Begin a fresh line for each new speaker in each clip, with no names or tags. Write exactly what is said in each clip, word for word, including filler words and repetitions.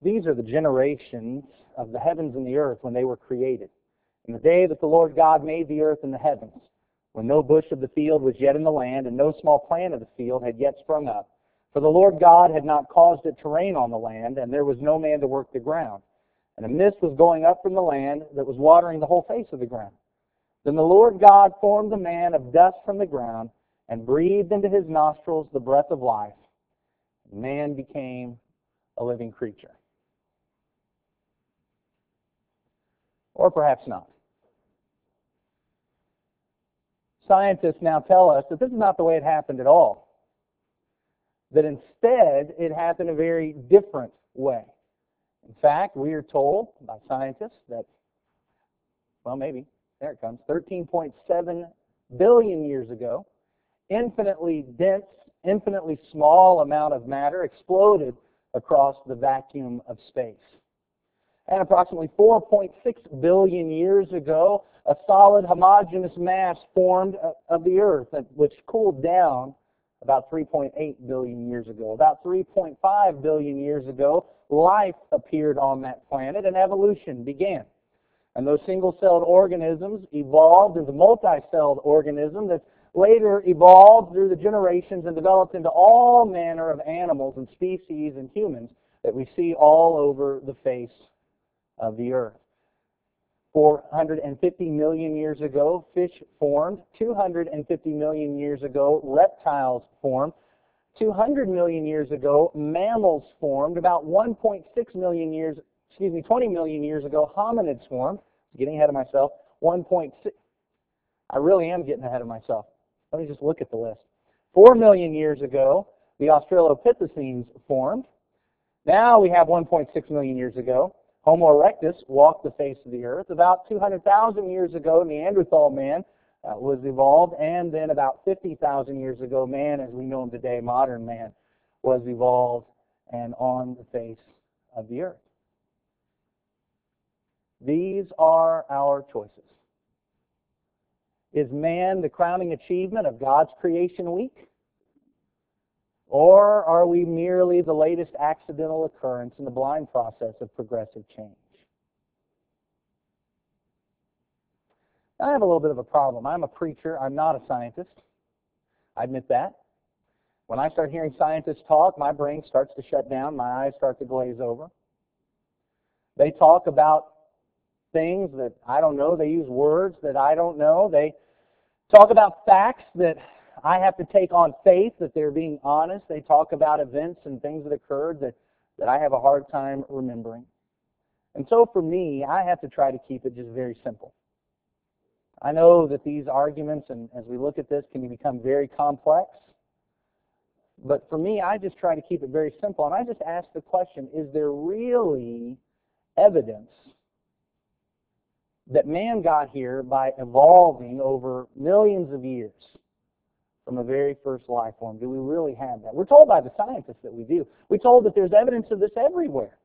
These are the generations of the heavens and the earth when they were created. In the day that the Lord God made the earth and the heavens, when no bush of the field was yet in the land, and no small plant of the field had yet sprung up. For the Lord God had not caused it to rain on the land, and there was no man to work the ground. And a mist was going up from the land that was watering the whole face of the ground. Then the Lord God formed the man of dust from the ground, and breathed into his nostrils the breath of life. And man became a living creature. Or perhaps not. Scientists now tell us that this is not the way it happened at all. That instead, it happened a very different way. In fact, we are told by scientists that, well, maybe, there it comes, thirteen point seven billion years ago, infinitely dense, infinitely small amount of matter exploded across the vacuum of space. And approximately four point six billion years ago, a solid homogeneous mass formed of the Earth, which cooled down about three point eight billion years ago. About three point five billion years ago, life appeared on that planet and evolution began. And those single-celled organisms evolved into multi-celled organisms that later evolved through the generations and developed into all manner of animals and species and humans that we see all over the face of the earth. four hundred fifty million years ago, fish formed. two hundred fifty million years ago, reptiles formed. two hundred million years ago, mammals formed. About one point six million years, excuse me, twenty million years ago, hominids formed. I'm getting ahead of myself. one point six, I really am getting ahead of myself. Let me just look at the list. four million years ago, the Australopithecines formed. Now we have one point six million years ago, Homo erectus walked the face of the earth. About two hundred thousand years ago, Neanderthal man uh, was evolved, and then about fifty thousand years ago, man, as we know him today, modern man, was evolved and on the face of the earth. These are our choices. Is man the crowning achievement of God's creation week? Or are we merely the latest accidental occurrence in the blind process of progressive change? I have a little bit of a problem. I'm a preacher. I'm not a scientist. I admit that. When I start hearing scientists talk, my brain starts to shut down. My eyes start to glaze over. They talk about things that I don't know. They use words that I don't know. They talk about facts that I have to take on faith that they're being honest. They talk about events and things that occurred that, that I have a hard time remembering. And so for me, I have to try to keep it just very simple. I know that these arguments, and as we look at this, can become very complex. But for me, I just try to keep it very simple. And I just ask the question, is there really evidence that man got here by evolving over millions of years from the very first life form? Do we really have that? We're told by the scientists that we do. We're told that there's evidence of this everywhere.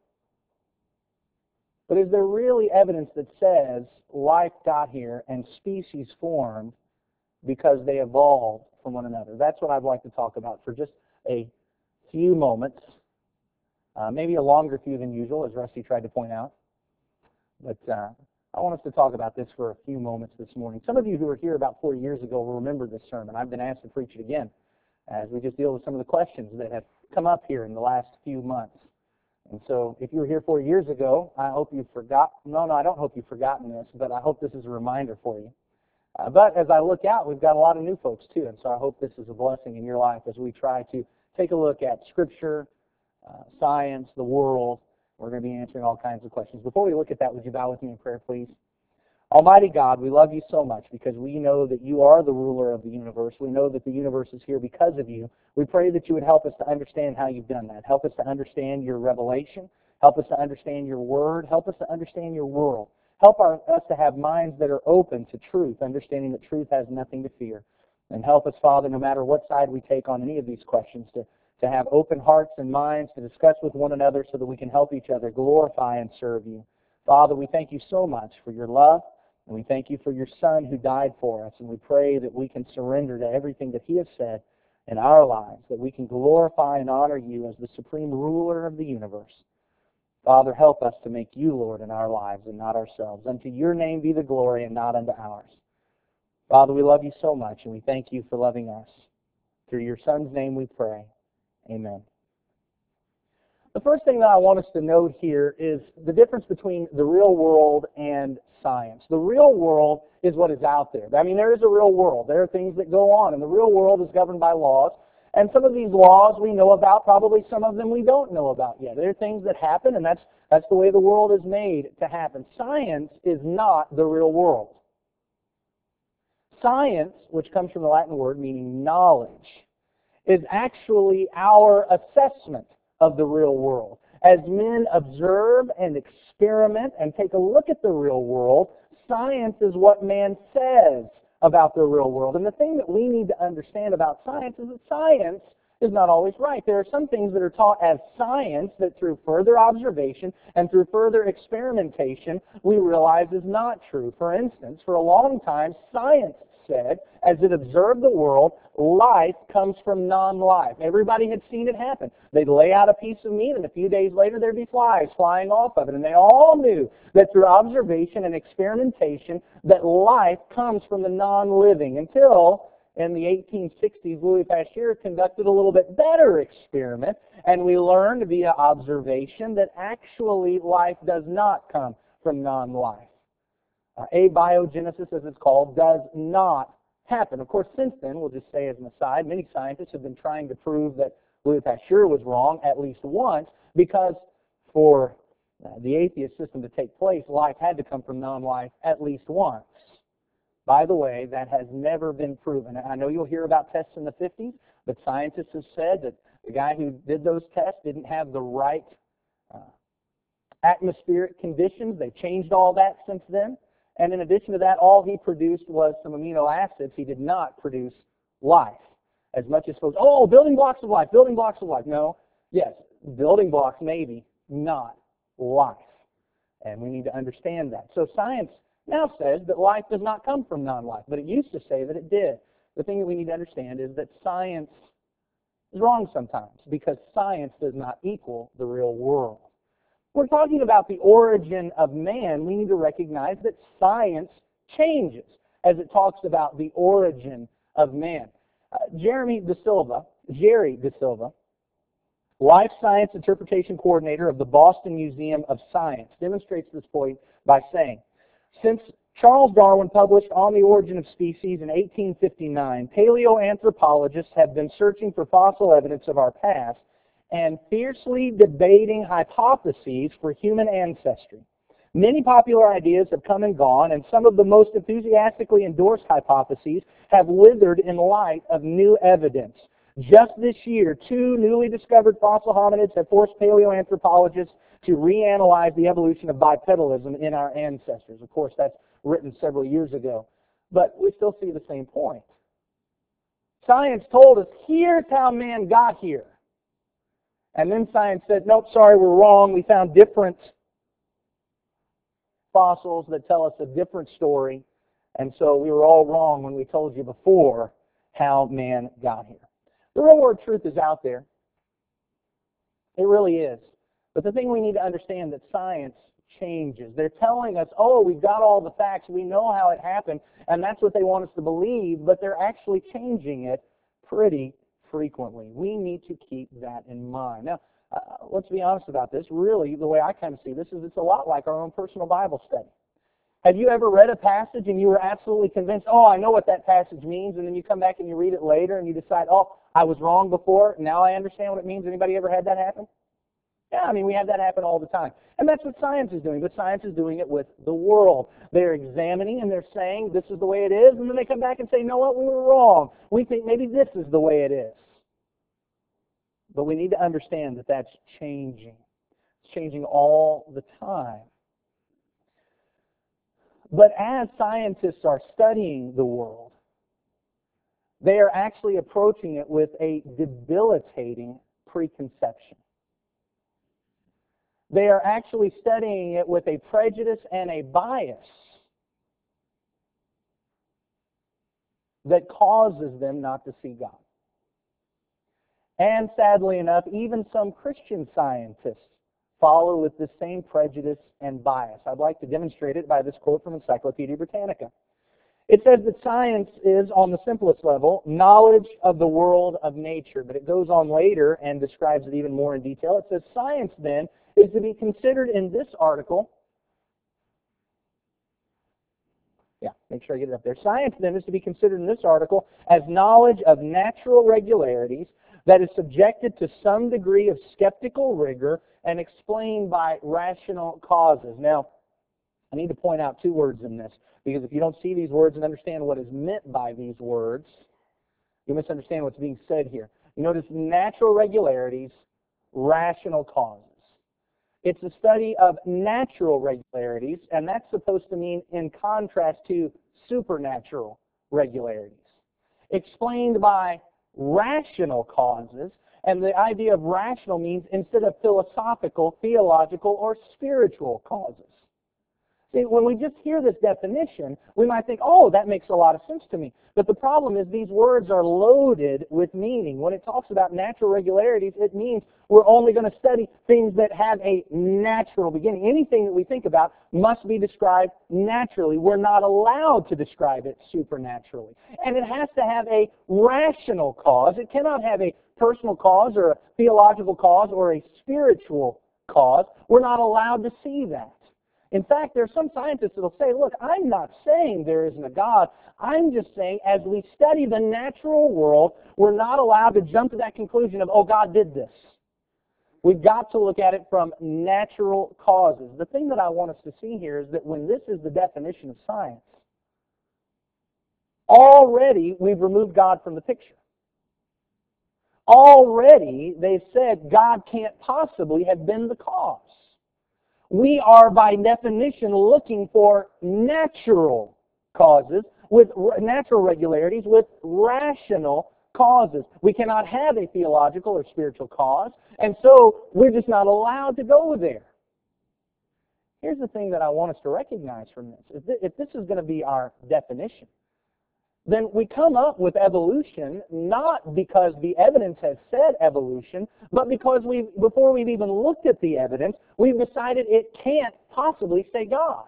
But is there really evidence that says life got here and species formed because they evolved from one another? That's what I'd like to talk about for just a few moments. Uh, maybe a longer few than usual, as Rusty tried to point out. But uh, I want us to talk about this for a few moments this morning. Some of you who were here about four years ago will remember this sermon. I've been asked to preach it again as we just deal with some of the questions that have come up here in the last few months. And so if you were here four years ago, I hope you've forgotten. No, no, I don't hope you've forgotten this, but I hope this is a reminder for you. Uh, but as I look out, we've got a lot of new folks too, and so I hope this is a blessing in your life as we try to take a look at Scripture, uh, science, the world. We're going to be answering all kinds of questions. Before we look at that, would you bow with me in prayer, please? Almighty God, we love you so much because we know that you are the ruler of the universe. We know that the universe is here because of you. We pray that you would help us to understand how you've done that. Help us to understand your revelation. Help us to understand your word. Help us to understand your world. Help our, us to have minds that are open to truth, understanding that truth has nothing to fear. And help us, Father, no matter what side we take on any of these questions, to, to have open hearts and minds to discuss with one another so that we can help each other glorify and serve you. Father, we thank you so much for your love. And we thank you for your Son who died for us. And we pray that we can surrender to everything that he has said in our lives, that we can glorify and honor you as the supreme ruler of the universe. Father, help us to make you Lord in our lives and not ourselves. Unto your name be the glory and not unto ours. Father, we love you so much, and we thank you for loving us. Through your Son's name we pray. Amen. The first thing that I want us to note here is the difference between the real world and science. The real world is what is out there. I mean, there is a real world. There are things that go on, and the real world is governed by laws. And some of these laws we know about, probably some of them we don't know about yet. There are things that happen, and that's, that's the way the world is made to happen. Science is not the real world. Science, which comes from the Latin word meaning knowledge, is actually our assessment of the real world. As men observe and experiment and take a look at the real world, science is what man says about the real world. And the thing that we need to understand about science is that science is not always right. There are some things that are taught as science that through further observation and through further experimentation we realize is not true. For instance, for a long time, science said, as it observed the world, life comes from non-life. Everybody had seen it happen. They'd lay out a piece of meat, and a few days later there'd be flies flying off of it. And they all knew that through observation and experimentation that life comes from the non-living, until in the eighteen sixties, Louis Pasteur conducted a little bit better experiment, and we learned via observation that actually life does not come from non-life. Uh, abiogenesis, as it's called, does not happen. Of course, since then, we'll just say as an aside, many scientists have been trying to prove that Louis Pasteur was wrong at least once, because for uh, the atheist system to take place, life had to come from non-life at least once. By the way, that has never been proven. I know you'll hear about tests in the fifties, but scientists have said that the guy who did those tests didn't have the right uh, atmospheric conditions. They've changed all that since then. And in addition to that, all he produced was some amino acids. He did not produce life. As much as folks, oh, building blocks of life, building blocks of life. No, yes, building blocks maybe, not life. And we need to understand that. So science now says that life does not come from non-life, but it used to say that it did. The thing that we need to understand is that science is wrong sometimes, because science does not equal the real world. When we're talking about the origin of man, we need to recognize that science changes as it talks about the origin of man. Uh, Jeremy De Silva, Jerry De Silva, Life Science Interpretation Coordinator of the Boston Museum of Science, demonstrates this point by saying, since Charles Darwin published On the Origin of Species in eighteen fifty-nine, paleoanthropologists have been searching for fossil evidence of our past and fiercely debating hypotheses for human ancestry. Many popular ideas have come and gone, and some of the most enthusiastically endorsed hypotheses have withered in light of new evidence. Just this year, two newly discovered fossil hominids have forced paleoanthropologists to reanalyze the evolution of bipedalism in our ancestors. Of course, that's written several years ago. But we still see the same point. Science told us, here's how man got here. And then science said, nope, sorry, we're wrong. We found different fossils that tell us a different story. And so we were all wrong when we told you before how man got here. The real world truth is out there. It really is. But the thing we need to understand that science changes. They're telling us, oh, we've got all the facts, we know how it happened, and that's what they want us to believe, but they're actually changing it pretty frequently. We need to keep that in mind. Now, uh, let's be honest about this. Really, the way I kind of see this is it's a lot like our own personal Bible study. Have you ever read a passage and you were absolutely convinced, oh, I know what that passage means, and then you come back and you read it later and you decide, oh, I was wrong before, now I understand what it means? Anybody ever had that happen? Yeah, I mean, we have that happen all the time. And that's what science is doing, but science is doing it with the world. They're examining and they're saying this is the way it is, and then they come back and say, you know what, we were wrong. We think maybe this is the way it is. But we need to understand that that's changing. It's changing all the time. But as scientists are studying the world, they are actually approaching it with a debilitating preconception. They are actually studying it with a prejudice and a bias that causes them not to see God. And sadly enough, even some Christian scientists follow with the same prejudice and bias. I'd like to demonstrate it by this quote from Encyclopedia Britannica. It says that science is, on the simplest level, knowledge of the world of nature. But it goes on later and describes it even more in detail. It says science, then, is to be considered in this article. Yeah, make sure I get it up there. Science, then, is to be considered in this article as knowledge of natural regularities that is subjected to some degree of skeptical rigor and explained by rational causes. Now, I need to point out two words in this, because if you don't see these words and understand what is meant by these words, you misunderstand what's being said here. You notice natural regularities, rational causes. It's a study of natural regularities, and that's supposed to mean in contrast to supernatural regularities. Explained by rational causes, and the idea of rational means instead of philosophical, theological, or spiritual causes. See, when we just hear this definition, we might think, oh, that makes a lot of sense to me. But the problem is these words are loaded with meaning. When it talks about natural regularities, it means we're only going to study things that have a natural beginning. Anything that we think about must be described naturally. We're not allowed to describe it supernaturally. And it has to have a rational cause. It cannot have a personal cause or a theological cause or a spiritual cause. We're not allowed to see that. In fact, there are some scientists that will say, look, I'm not saying there isn't a God. I'm just saying as we study the natural world, we're not allowed to jump to that conclusion of, oh, God did this. We've got to look at it from natural causes. The thing that I want us to see here is that when this is the definition of science, already we've removed God from the picture. Already they've said God can't possibly have been the cause. We are, by definition, looking for natural causes, with natural regularities, with rational causes. We cannot have a theological or spiritual cause, and so we're just not allowed to go there. Here's the thing that I want us to recognize from this. If this is going to be our definition, then we come up with evolution not because the evidence has said evolution, but because we, before we've even looked at the evidence, we've decided it can't possibly say God.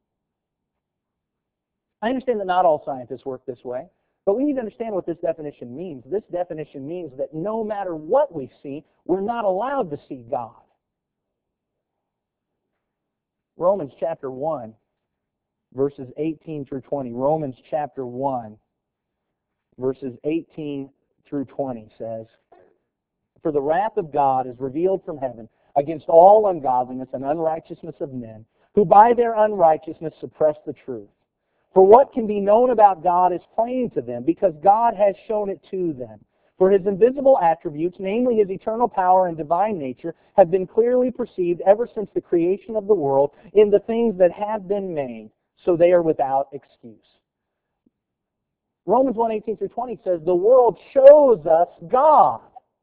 I understand that not all scientists work this way, but we need to understand what this definition means. This definition means that no matter what we see, we're not allowed to see God. Romans chapter one, verses eighteen through twenty. Romans chapter one. Verses eighteen through twenty says, for the wrath of God is revealed from heaven against all ungodliness and unrighteousness of men, who by their unrighteousness suppress the truth. For what can be known about God is plain to them, because God has shown it to them. For his invisible attributes, namely his eternal power and divine nature, have been clearly perceived ever since the creation of the world in the things that have been made, so they are without excuse. Romans one, eighteen through twenty says, the world shows us God.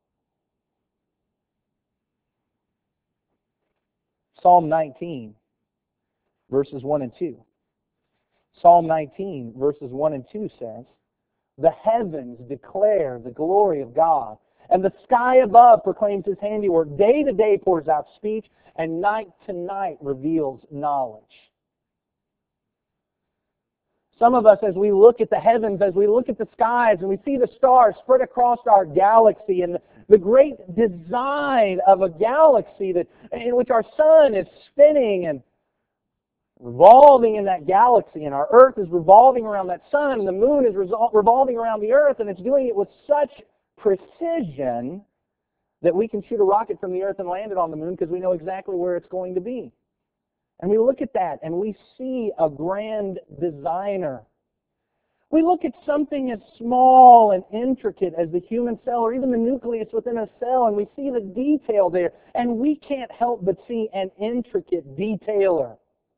Psalm nineteen, verses one and two. Psalm nineteen, verses one and two says, the heavens declare the glory of God, and the sky above proclaims his handiwork. Day to day pours out speech, and night to night reveals knowledge. Some of us, as we look at the heavens, as we look at the skies, and we see the stars spread across our galaxy, and the, the great design of a galaxy that in which our sun is spinning and revolving in that galaxy, and our Earth is revolving around that sun, and the moon is resol- revolving around the Earth, and it's doing it with such precision that we can shoot a rocket from the Earth and land it on the moon because we know exactly where it's going to be. And we look at that and we see a grand designer. We look at something as small and intricate as the human cell or even the nucleus within a cell, and we see the detail there, and we can't help but see an intricate detailer.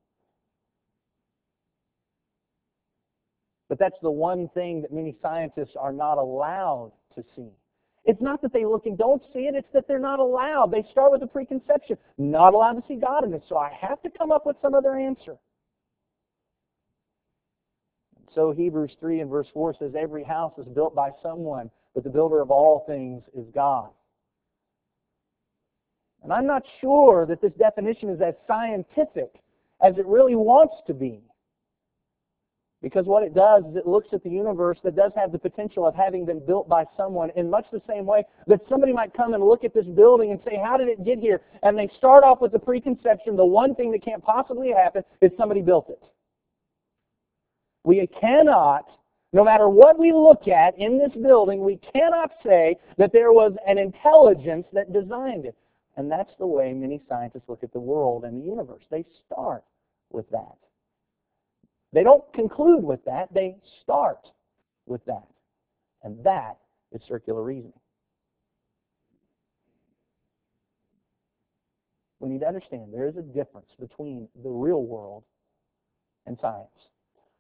But that's the one thing that many scientists are not allowed to see. It's not that they look and don't see it, it's that they're not allowed. They start with a preconception. Not allowed to see God in it, so I have to come up with some other answer. So Hebrews three and verse four says, every house is built by someone, but the builder of all things is God. And I'm not sure that this definition is as scientific as it really wants to be. Because what it does is it looks at the universe that does have the potential of having been built by someone in much the same way that somebody might come and look at this building and say, how did it get here? And they start off with the preconception, the one thing that can't possibly happen is somebody built it. We cannot, no matter what we look at in this building, we cannot say that there was an intelligence that designed it. And that's the way many scientists look at the world and the universe. They start with that. They don't conclude with that. They start with that. And that is circular reasoning. We need to understand there is a difference between the real world and science.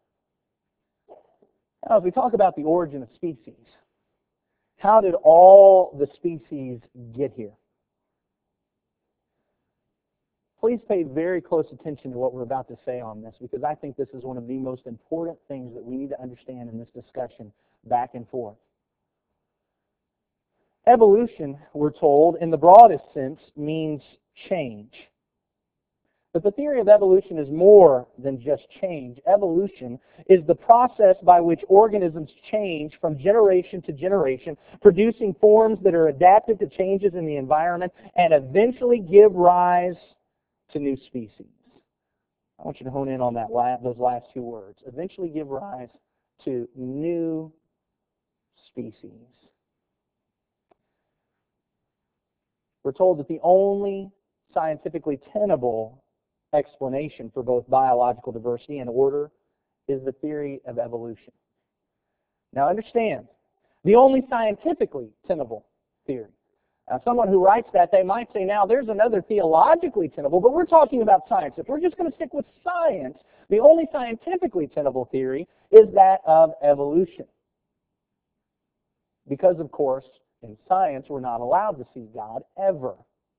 Now, as we talk about the origin of species, how did all the species get here? Please pay very close attention to what we're about to say on this, because I think this is one of the most important things that we need to understand in this discussion back and forth. Evolution, we're told, in the broadest sense, means change. But the theory of evolution is more than just change. Evolution is the process by which organisms change from generation to generation, producing forms that are adapted to changes in the environment and eventually give rise to new species. I want you to hone in on that those last two words. Eventually give rise to new species. We're told that the only scientifically tenable explanation for both biological diversity and order is the theory of evolution. Now understand, the only scientifically tenable theory. Now, someone who writes that, they might say, now, there's another theologically tenable, but we're talking about science. If we're just going to stick with science, the only scientifically tenable theory is that of evolution. Because, of course, in science, we're not allowed to see God ever.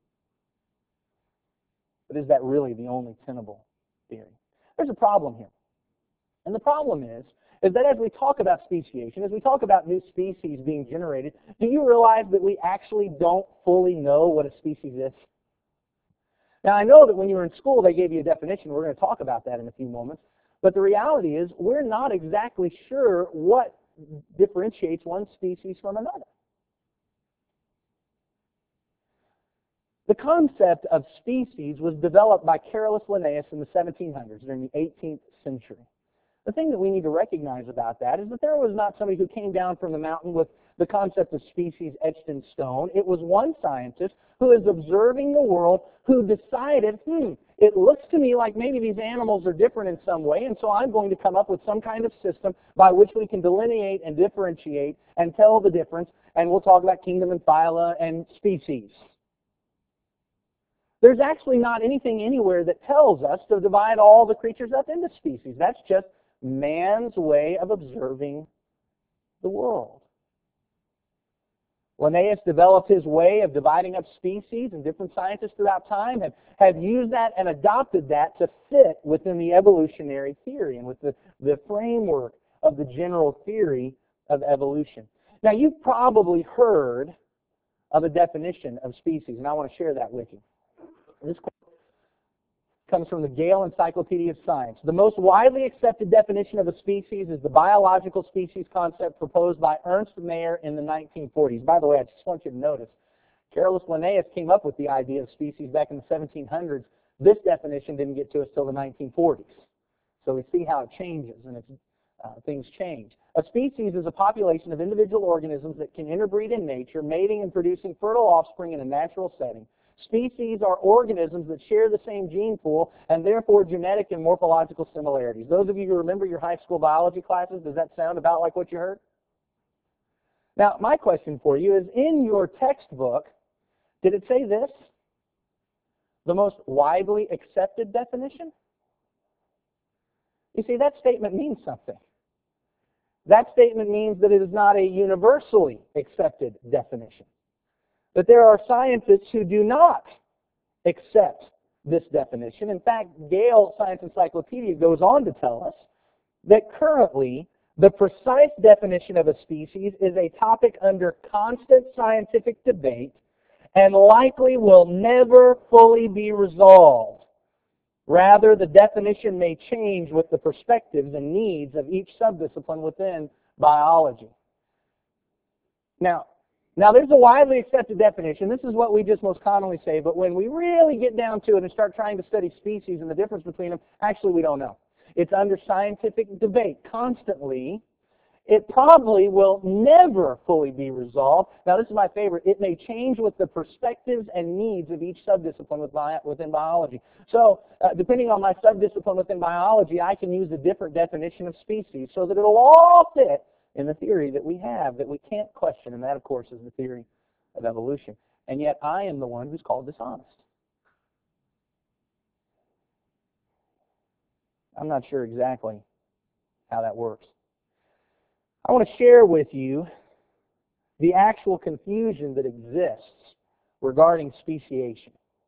But is that really the only tenable theory? There's a problem here. And the problem is, is that as we talk about speciation, as we talk about new species being generated, do you realize that we actually don't fully know what a species is? Now, I know that when you were in school, they gave you a definition. We're going to talk about that in a few moments. But the reality is, we're not exactly sure what differentiates one species from another. The concept of species was developed by Carolus Linnaeus in the seventeen hundreds, during the eighteenth century. The thing that we need to recognize about that is that there was not somebody who came down from the mountain with the concept of species etched in stone. It was one scientist who is observing the world who decided, hmm, it looks to me like maybe these animals are different in some way, and so I'm going to come up with some kind of system by which we can delineate and differentiate and tell the difference, and we'll talk about kingdom and phyla and species. There's actually not anything anywhere that tells us to divide all the creatures up into species. That's just man's way of observing the world. Linnaeus developed his way of dividing up species, and different scientists throughout time have, have used that and adopted that to fit within the evolutionary theory and with the, the framework of the general theory of evolution. Now, you've probably heard of a definition of species, and I want to share that with you. This comes from the Gale Encyclopedia of Science. The most widely accepted definition of a species is the biological species concept proposed by Ernst Mayr in the nineteen forties. By the way, I just want you to notice, Carolus Linnaeus came up with the idea of species back in the seventeen hundreds. This definition didn't get to us till the nineteen forties. So we see how it changes, and it's, uh, things change. A species is a population of individual organisms that can interbreed in nature, mating and producing fertile offspring in a natural setting. Species are organisms that share the same gene pool and therefore genetic and morphological similarities. Those of you who remember your high school biology classes, does that sound about like what you heard? Now, my question for you is, in your textbook, did it say this? The most widely accepted definition? You see, that statement means something. That statement means that it is not a universally accepted definition. But there are scientists who do not accept this definition. In fact, Gale Science Encyclopedia goes on to tell us that currently the precise definition of a species is a topic under constant scientific debate, and likely will never fully be resolved. Rather, the definition may change with the perspectives and needs of each subdiscipline within biology. Now, now there's a widely accepted definition. This is what we just most commonly say, but when we really get down to it and start trying to study species and the difference between them, actually we don't know. It's under scientific debate constantly. It probably will never fully be resolved. Now, this is my favorite. It may change with the perspectives and needs of each subdiscipline within biology. So, uh, depending on my subdiscipline within biology, I can use a different definition of species so that it'll all fit in the theory that we have that we can't question, and that, of course, is the theory of evolution. And yet, I am the one who's called dishonest. I'm not sure exactly how that works. I want to share with you the actual confusion that exists regarding speciation.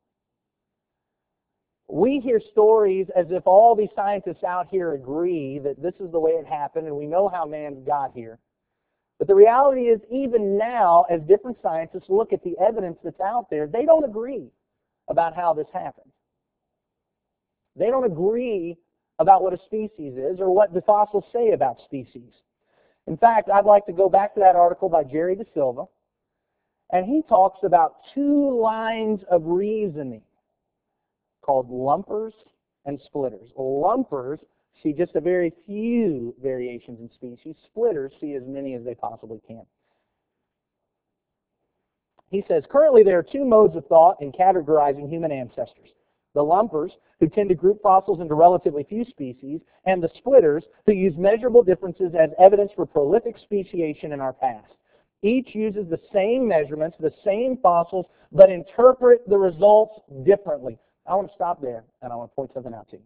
We hear stories as if all these scientists out here agree that this is the way it happened and we know how man got here. But the reality is, even now, as different scientists look at the evidence that's out there, they don't agree about how this happened. They don't agree about what a species is or what the fossils say about species. In fact, I'd like to go back to that article by Jerry De Silva, and he talks about two lines of reasoning called lumpers and splitters. Lumpers see just a very few variations in species. Splitters see as many as they possibly can. He says, currently there are two modes of thought in categorizing human ancestors. The lumpers, who tend to group fossils into relatively few species, and the splitters, who use measurable differences as evidence for prolific speciation in our past. Each uses the same measurements, the same fossils, but interpret the results differently. I want to stop there, and I want to point something out to you.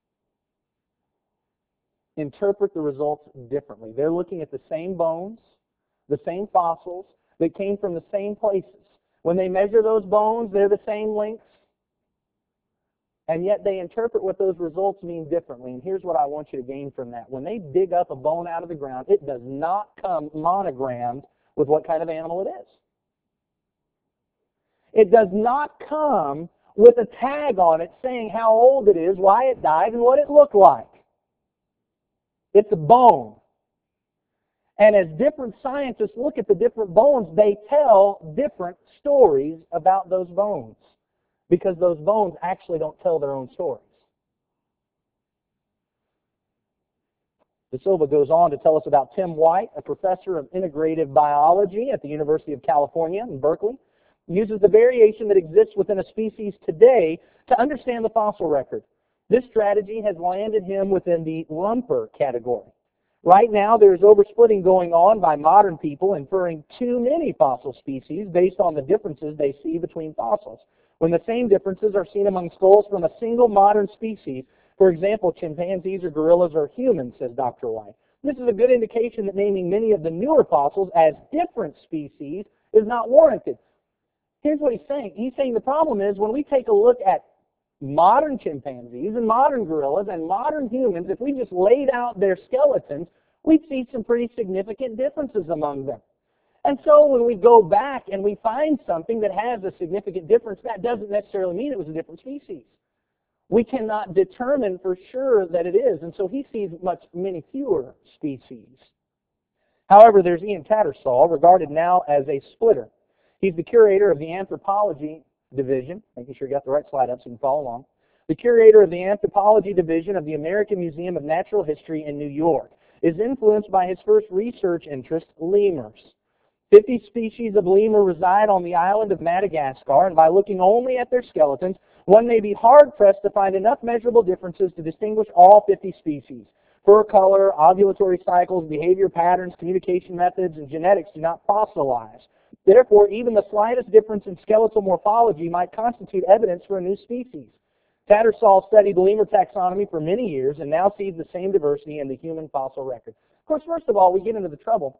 Interpret the results differently. They're looking at the same bones, the same fossils, that came from the same places. When they measure those bones, they're the same lengths. And yet they interpret what those results mean differently. And here's what I want you to gain from that. When they dig up a bone out of the ground, it does not come monogrammed with what kind of animal it is. It does not come with a tag on it saying how old it is, why it died, and what it looked like. It's a bone. And as different scientists look at the different bones, they tell different stories about those bones, because those bones actually don't tell their own stories. De Silva goes on to tell us about Tim White, a professor of integrative biology at the University of California in Berkeley. He uses the variation that exists within a species today to understand the fossil record. This strategy has landed him within the lumper category. Right now, there is oversplitting going on by modern people, inferring too many fossil species based on the differences they see between fossils, when the same differences are seen among skulls from a single modern species. For example, chimpanzees or gorillas or humans, says Doctor White. This is a good indication that naming many of the newer fossils as different species is not warranted. Here's what he's saying. He's saying the problem is when we take a look at modern chimpanzees and modern gorillas and modern humans, if we just laid out their skeletons, we'd see some pretty significant differences among them. And so when we go back and we find something that has a significant difference, that doesn't necessarily mean it was a different species. We cannot determine for sure that it is, and so he sees much many fewer species. However, there's Ian Tattersall, regarded now as a splitter. He's the curator of the anthropology division, making sure you got the right slide up so you can follow along. The curator of the anthropology division of the American Museum of Natural History in New York is influenced by his first research interest, lemurs. fifty species of lemur reside on the island of Madagascar, and by looking only at their skeletons, one may be hard-pressed to find enough measurable differences to distinguish all fifty species. Fur color, ovulatory cycles, behavior patterns, communication methods, and genetics do not fossilize. Therefore, even the slightest difference in skeletal morphology might constitute evidence for a new species. Tattersall studied lemur taxonomy for many years and now sees the same diversity in the human fossil record. Of course, first of all, we get into the trouble.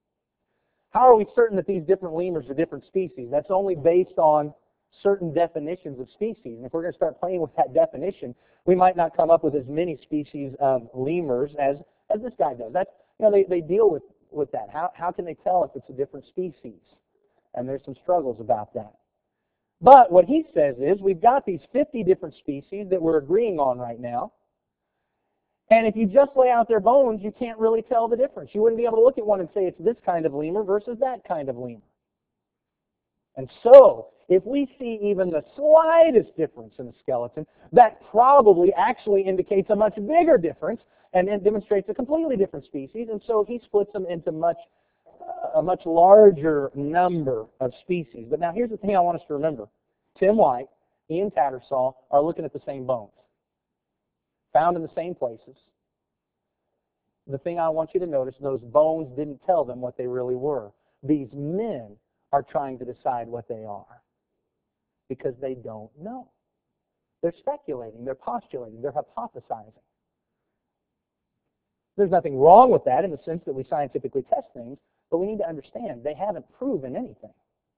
How are we certain that these different lemurs are different species? That's only based on certain definitions of species. And if we're going to start playing with that definition, we might not come up with as many species of lemurs as, as this guy does. That's, you know, they, they deal with, with that. How, how can they tell if it's a different species? And there's some struggles about that. But what he says is we've got these fifty different species that we're agreeing on right now. And if you just lay out their bones, you can't really tell the difference. You wouldn't be able to look at one and say it's this kind of lemur versus that kind of lemur. And so, if we see even the slightest difference in the skeleton, that probably actually indicates a much bigger difference and it demonstrates a completely different species. And so he splits them into much, uh, a much larger number of species. But now here's the thing I want us to remember. Tim White, Ian Tattersall are looking at the same bones, found in the same places. The thing I want you to notice, those bones didn't tell them what they really were. These men are trying to decide what they are because they don't know. They're speculating, they're postulating, they're hypothesizing. There's nothing wrong with that in the sense that we scientifically test things, but we need to understand they haven't proven anything.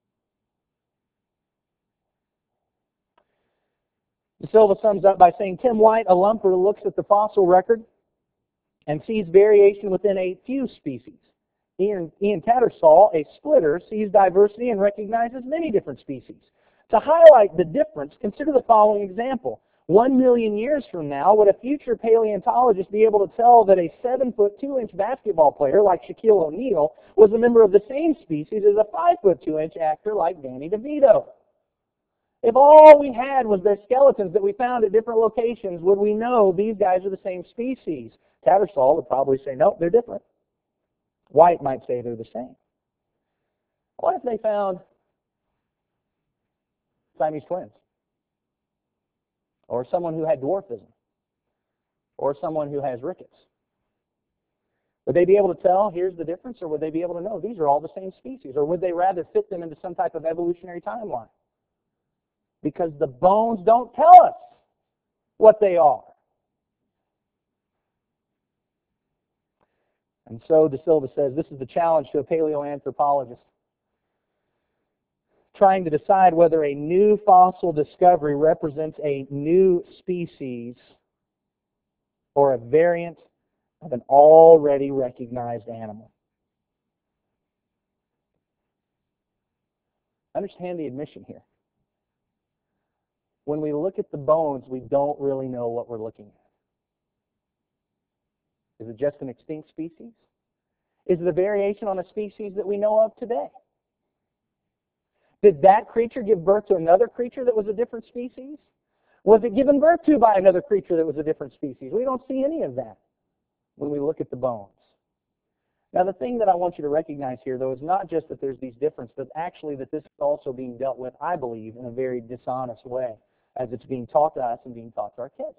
De Silva sums up by saying, Tim White, a lumper, looks at the fossil record and sees variation within a few species. Ian, Ian Tattersall, a splitter, sees diversity and recognizes many different species. To highlight the difference, consider the following example. One million years from now, would a future paleontologist be able to tell that a seven foot two inch basketball player like Shaquille O'Neal was a member of the same species as a five foot two inch actor like Danny DeVito? If all we had was their skeletons that we found at different locations, would we know these guys are the same species? Tattersall would probably say, nope, they're different. White might say they're the same. What if they found Siamese twins? Or someone who had dwarfism? Or someone who has rickets? Would they be able to tell, here's the difference, or would they be able to know these are all the same species? Or would they rather fit them into some type of evolutionary timeline? Because the bones don't tell us what they are. And so De Silva says this is the challenge to a paleoanthropologist, trying to decide whether a new fossil discovery represents a new species or a variant of an already recognized animal. Understand the admission here. When we look at the bones, we don't really know what we're looking at. Is it just an extinct species? Is it a variation on a species that we know of today? Did that creature give birth to another creature that was a different species? Was it given birth to by another creature that was a different species? We don't see any of that when we look at the bones. Now, the thing that I want you to recognize here, though, is not just that there's these differences, but actually that this is also being dealt with, I believe, in a very dishonest way as it's being taught to us and being taught to our kids.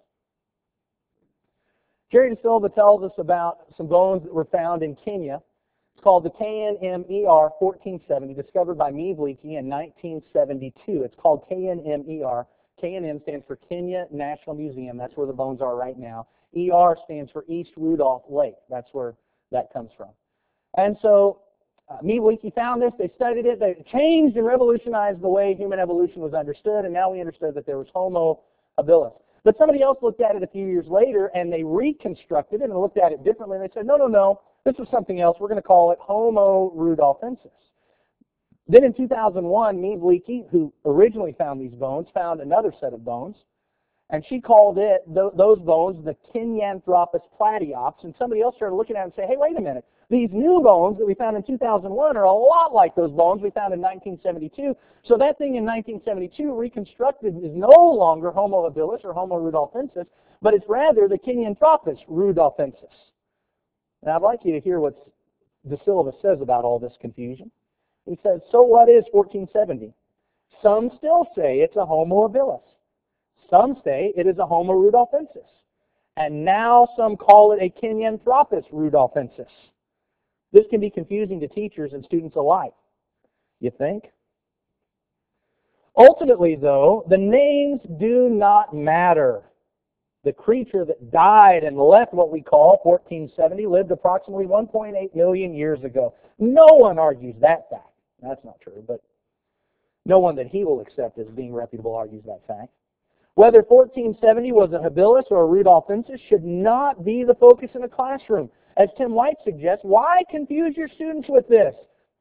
Jerry De Silva tells us about some bones that were found in Kenya. It's called the K N M E R fourteen seventy, discovered by Meave Leakey in nineteen seventy-two. It's called K N M E R. K N M stands for Kenya National Museum. That's where the bones are right now. E R stands for East Rudolph Lake. That's where that comes from. And so uh, Meave Leakey found this. They studied it. They changed and revolutionized the way human evolution was understood, and now we understood that there was Homo habilis. But somebody else looked at it a few years later, and they reconstructed it and looked at it differently, and they said, no, no, no, this was something else. We're going to call it Homo rudolfensis. Then in two thousand one, Meave Leakey, who originally found these bones, found another set of bones, and she called it, th those bones, the Kenyanthropus platyops, and somebody else started looking at it and say, hey, wait a minute, these new bones that we found in two thousand one are a lot like those bones we found in nineteen seventy-two, so that thing in nineteen seventy-two reconstructed is no longer Homo habilis or Homo rudolfensis, but it's rather the Kenyanthropus rudolfensis. Now, I'd like you to hear what De Silva says about all this confusion. He says, so what is fourteen seventy? Some still say it's a Homo habilis. Some say it is a Homo rudolfensis. And now some call it a Kenyanthropus rudolfensis. This can be confusing to teachers and students alike. You think? Ultimately, though, the names do not matter. The creature that died and left what we call fourteen seventy lived approximately one point eight million years ago. No one argues that fact. That's not true, but no one that he will accept as being reputable argues that fact. Whether fourteen seventy was a habilis or a rudolfensis should not be the focus in a classroom. As Tim White suggests, why confuse your students with this?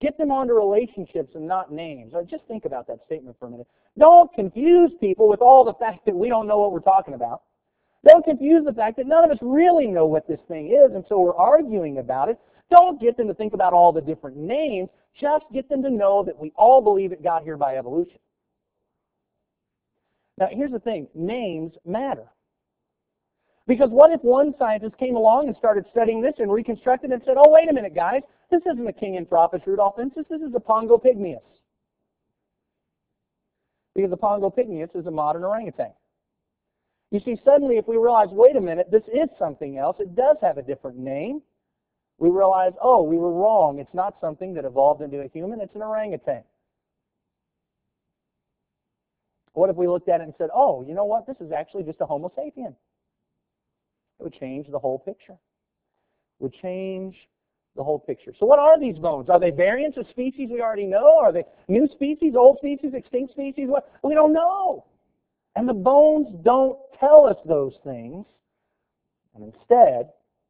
Get them onto relationships and not names. Or just think about that statement for a minute. Don't confuse people with all the fact that we don't know what we're talking about. Don't confuse the fact that none of us really know what this thing is, and so we're arguing about it. Don't get them to think about all the different names. Just get them to know that we all believe it got here by evolution. Now, here's the thing. Names matter. Because what if one scientist came along and started studying this and reconstructed and said, oh, wait a minute, guys, this isn't a Kingianthropus rudolfensis, this is a Pongo pygmaeus. Because the Pongo pygmaeus is a modern orangutan. You see, suddenly if we realize, wait a minute, this is something else, it does have a different name, we realize, oh, we were wrong. It's not something that evolved into a human, it's an orangutan. What if we looked at it and said, oh, you know what, this is actually just a Homo sapien? It would change the whole picture. It would change the whole picture. So what are these bones? Are they variants of species we already know? Are they new species, old species, extinct species? What? We don't know. And the bones don't tell us those things. And instead,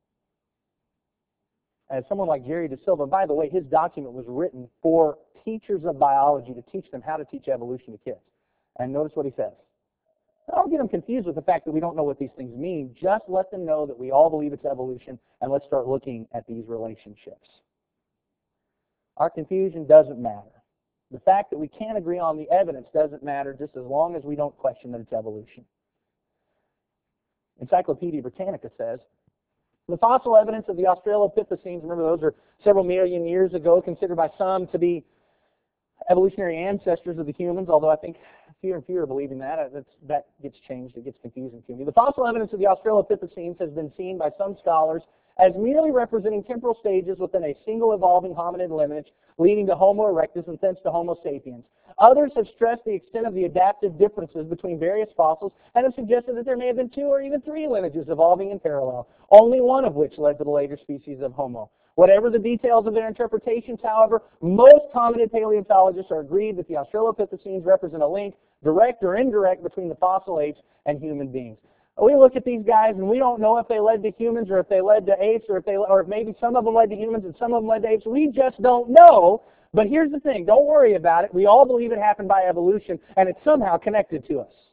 as someone like Jerry De Silva, by the way, his document was written for teachers of biology to teach them how to teach evolution to kids. And notice what he says. Don't get them confused with the fact that we don't know what these things mean. Just let them know that we all believe it's evolution, and let's start looking at these relationships. Our confusion doesn't matter. The fact that we can't agree on the evidence doesn't matter just as long as we don't question that it's evolution. Encyclopedia Britannica says, the fossil evidence of the Australopithecines, remember those are several million years ago, considered by some to be evolutionary ancestors of the humans, although I think fewer and fewer are believing that. That's, that gets changed. It gets confusing to me. The fossil evidence of the Australopithecines has been seen by some scholars as merely representing temporal stages within a single evolving hominid lineage, leading to Homo erectus and thence to Homo sapiens. Others have stressed the extent of the adaptive differences between various fossils and have suggested that there may have been two or even three lineages evolving in parallel, only one of which led to the later species of Homo. Whatever the details of their interpretations, however, most hominid paleontologists are agreed that the Australopithecines represent a link, direct or indirect, between the fossil apes and human beings. We look at these guys and we don't know if they led to humans or if they led to apes or if they or if maybe some of them led to humans and some of them led to apes. We just don't know. But here's the thing, don't worry about it. We all believe it happened by evolution and it's somehow connected to us.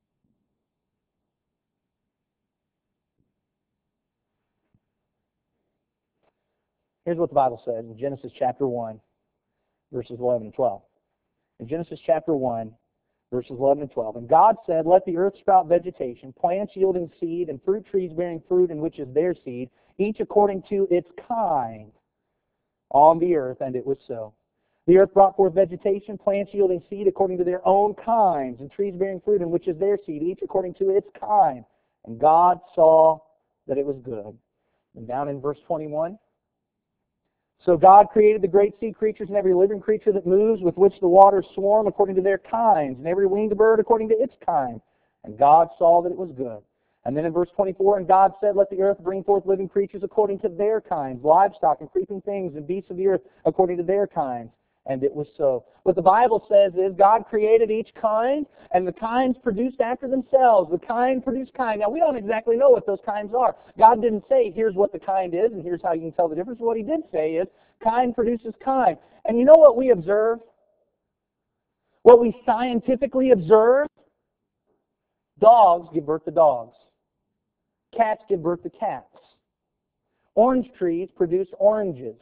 Here's what the Bible says in Genesis chapter one, verses eleven and twelve. In Genesis chapter one, verses eleven and twelve. And God said, let the earth sprout vegetation, plants yielding seed, and fruit trees bearing fruit, in which is their seed, each according to its kind, on the earth, and it was so. The earth brought forth vegetation, plants yielding seed according to their own kinds, and trees bearing fruit, in which is their seed, each according to its kind. And God saw that it was good. And down in verse twenty-one, so God created the great sea creatures and every living creature that moves, with which the waters swarm according to their kinds, and every winged bird according to its kind. And God saw that it was good. And then in verse twenty-four, and God said, let the earth bring forth living creatures according to their kinds, livestock and creeping things and beasts of the earth according to their kinds. And it was so. What the Bible says is God created each kind, and the kinds produced after themselves. The kind produced kind. Now, we don't exactly know what those kinds are. God didn't say, here's what the kind is, and here's how you can tell the difference. What he did say is, kind produces kind. And you know what we observe? What we scientifically observe? Dogs give birth to dogs. Cats give birth to cats. Orange trees produce oranges.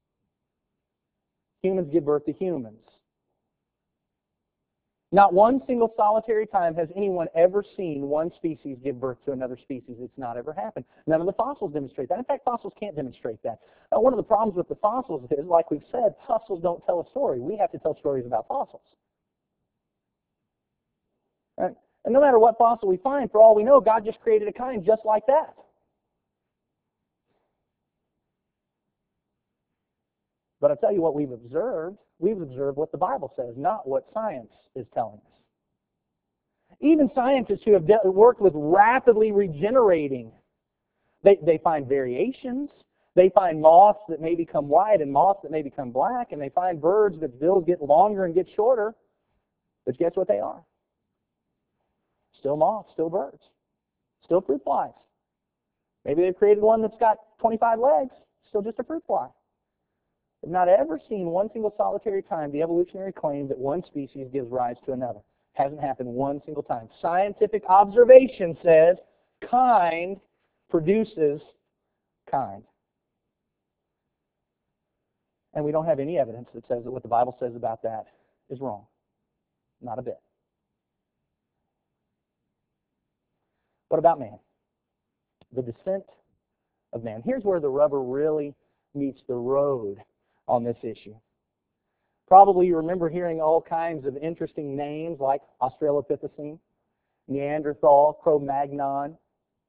Humans give birth to humans. Not one single solitary time has anyone ever seen one species give birth to another species. It's not ever happened. None of the fossils demonstrate that. In fact, fossils can't demonstrate that. Uh, one of the problems with the fossils is, like we've said, fossils don't tell a story. We have to tell stories about fossils. Right? And no matter what fossil we find, for all we know, God just created a kind just like that. But I'll tell you what we've observed. We've observed what the Bible says, not what science is telling us. Even scientists who have de- worked with rapidly regenerating, they, they find variations. They find moths that may become white and moths that may become black, and they find birds that bills get longer and get shorter. But guess what they are? Still moths, still birds, still fruit flies. Maybe they've created one that's got twenty-five legs, still just a fruit fly. I've not ever seen one single solitary time the evolutionary claim that one species gives rise to another. Hasn't happened one single time. Scientific observation says kind produces kind. And we don't have any evidence that says that what the Bible says about that is wrong. Not a bit. What about man? The descent of man. Here's where the rubber really meets the road on this issue. Probably you remember hearing all kinds of interesting names like Australopithecine, Neanderthal, Cro-Magnon.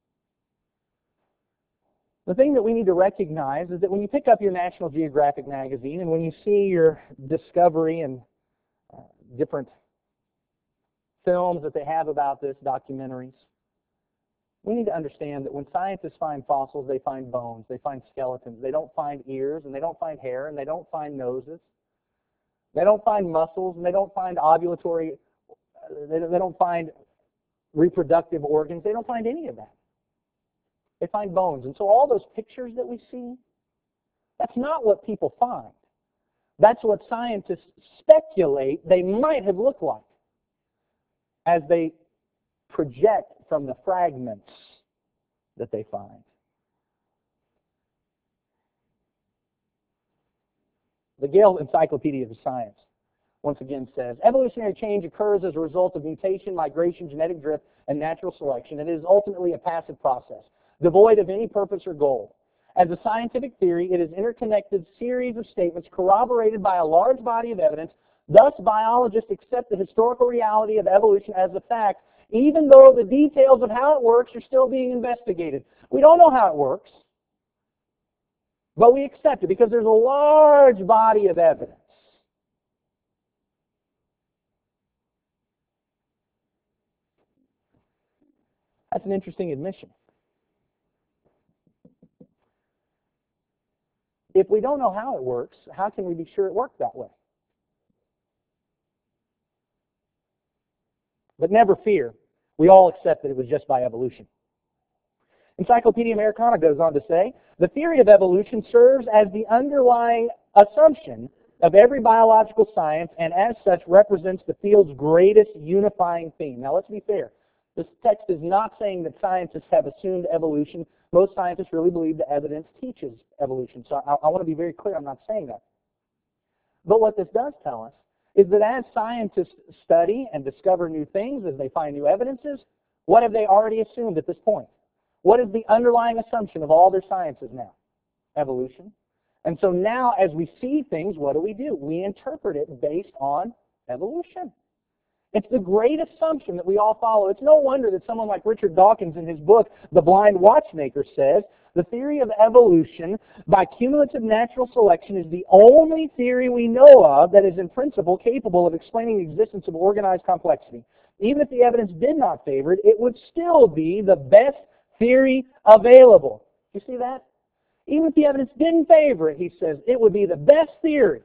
The thing that we need to recognize is that when you pick up your National Geographic magazine and when you see your Discovery and uh, different films that they have about this, documentaries, we need to understand that when scientists find fossils, they find bones, they find skeletons. They don't find ears, and they don't find hair, and they don't find noses. They don't find muscles, and they don't find ovulatory, they don't find reproductive organs. They don't find any of that. They find bones. And so all those pictures that we see, that's not what people find. That's what scientists speculate they might have looked like as they project from the fragments that they find. The Gale Encyclopedia of Science once again says, evolutionary change occurs as a result of mutation, migration, genetic drift, and natural selection. It is ultimately a passive process, devoid of any purpose or goal. As a scientific theory, it is an interconnected series of statements corroborated by a large body of evidence. Thus, biologists accept the historical reality of evolution as a fact, even though the details of how it works are still being investigated. We don't know how it works, but we accept it because there's a large body of evidence. That's an interesting admission. If we don't know how it works, how can we be sure it worked that way? But never fear. We all accept that it was just by evolution. Encyclopedia Americana goes on to say, the theory of evolution serves as the underlying assumption of every biological science and as such represents the field's greatest unifying theme. Now let's be fair. This text is not saying that scientists have assumed evolution. Most scientists really believe the evidence teaches evolution. So I, I want to be very clear, I'm not saying that. But what this does tell us is that as scientists study and discover new things, as they find new evidences, what have they already assumed at this point? What is the underlying assumption of all their sciences now? Evolution. And so now as we see things, what do we do? We interpret it based on evolution. It's the great assumption that we all follow. It's no wonder that someone like Richard Dawkins in his book, The Blind Watchmaker, says, the theory of evolution by cumulative natural selection is the only theory we know of that is in principle capable of explaining the existence of organized complexity. Even if the evidence did not favor it, it would still be the best theory available. You see that? Even if the evidence didn't favor it, he says, it would be the best theory.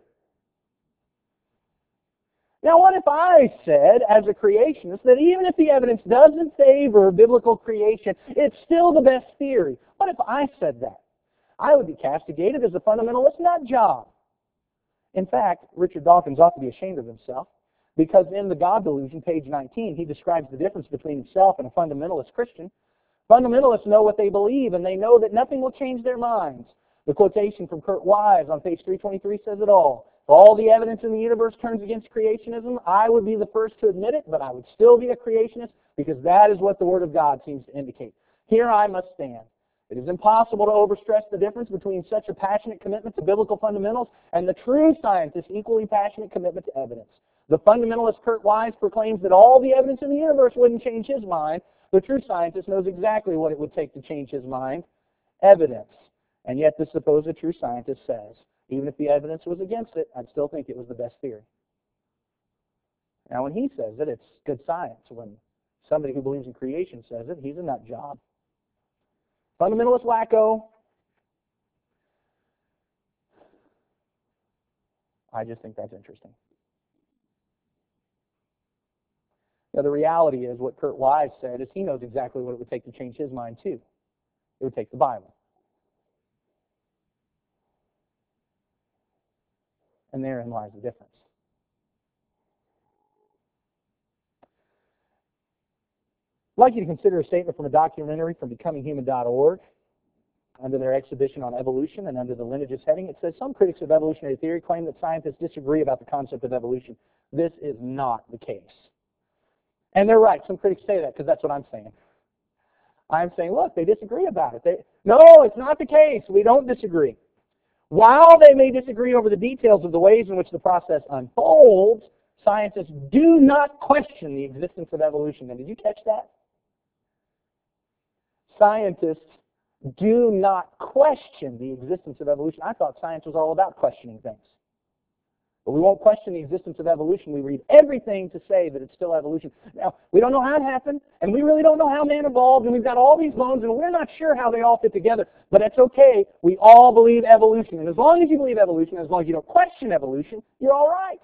Now, what if I said, as a creationist, that even if the evidence doesn't favor biblical creation, it's still the best theory? What if I said that? I would be castigated as a fundamentalist nut job. In fact, Richard Dawkins ought to be ashamed of himself, because in The God Delusion, page nineteen, he describes the difference between himself and a fundamentalist Christian. Fundamentalists know what they believe, and they know that nothing will change their minds. The quotation from Kurt Wise on page three twenty-three says it all. If all the evidence in the universe turns against creationism, I would be the first to admit it, but I would still be a creationist because that is what the Word of God seems to indicate. Here I must stand. It is impossible to overstress the difference between such a passionate commitment to biblical fundamentals and the true scientist's equally passionate commitment to evidence. The fundamentalist Kurt Wise proclaims that all the evidence in the universe wouldn't change his mind. The true scientist knows exactly what it would take to change his mind. Evidence. And yet the supposed true scientist says, even if the evidence was against it, I'd still think it was the best theory. Now when he says it, it's good science. When somebody who believes in creation says it, he's a nut job. Fundamentalist wacko. I just think that's interesting. Now the reality is what Kurt Wise said is he knows exactly what it would take to change his mind too. It would take the Bible. And therein lies the difference. I'd like you to consider a statement from a documentary from becoming human dot org under their exhibition on evolution and under the lineages heading. It says, some critics of evolutionary theory claim that scientists disagree about the concept of evolution. This is not the case. And they're right. Some critics say that because that's what I'm saying. I'm saying, look, they disagree about it. They, no, it's not the case. We don't disagree. While they may disagree over the details of the ways in which the process unfolds, scientists do not question the existence of evolution. And did you catch that? Scientists do not question the existence of evolution. I thought science was all about questioning things. But we won't question the existence of evolution. We read everything to say that it's still evolution. Now, we don't know how it happened, and we really don't know how man evolved, and we've got all these bones, and we're not sure how they all fit together, but it's okay. We all believe evolution. And as long as you believe evolution, as long as you don't question evolution, you're all right.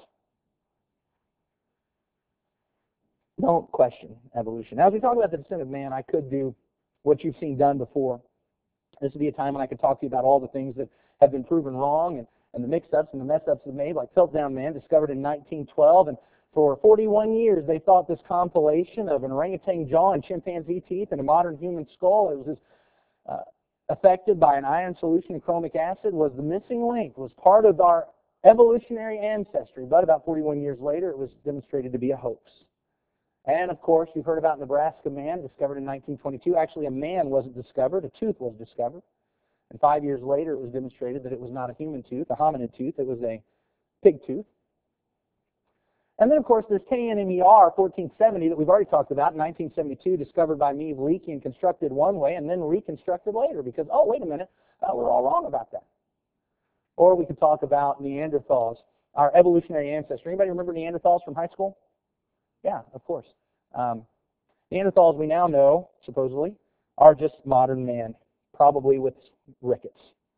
Don't question evolution. Now, as we talk about the descent of man, I could do what you've seen done before. This would be a time when I could talk to you about all the things that have been proven wrong and, and the mix-ups and the mess-ups they've made, like Piltdown Man, discovered in nineteen twelve. And for forty-one years, they thought this compilation of an orangutan jaw and chimpanzee teeth and a modern human skull, it was uh, affected by an iron solution in chromic acid, was the missing link, was part of our evolutionary ancestry. But about forty-one years later, it was demonstrated to be a hoax. And, of course, you've heard about Nebraska Man, discovered in nineteen twenty-two. Actually, a man wasn't discovered. A tooth was discovered. And five years later, it was demonstrated that it was not a human tooth, a hominid tooth. It was a pig tooth. And then, of course, there's K N M E R fourteen seventy that we've already talked about in nineteen seventy-two, discovered by Meave Leakey and constructed one way and then reconstructed later because, oh, wait a minute, uh, we're all wrong about that. Or we could talk about Neanderthals, our evolutionary ancestor. Anybody remember Neanderthals from high school? Yeah, of course. Um, Neanderthals, we now know, supposedly, are just modern man, probably with rickets.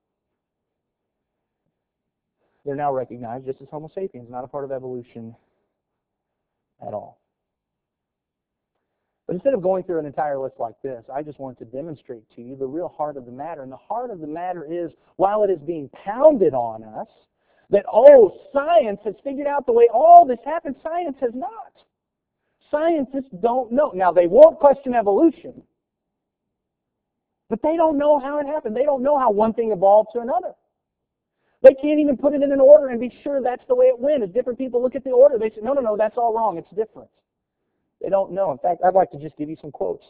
They're now recognized just as Homo sapiens, not a part of evolution at all. But instead of going through an entire list like this, I just want to demonstrate to you the real heart of the matter. And the heart of the matter is, while it is being pounded on us, that, oh, science has figured out the way all this happened, science has not. Scientists don't know. Now, they won't question evolution, but they don't know how it happened. They don't know how one thing evolved to another. They can't even put it in an order and be sure that's the way it went. As different people look at the order, they say, no, no, no, that's all wrong. It's different. They don't know. In fact, I'd like to just give you some quotes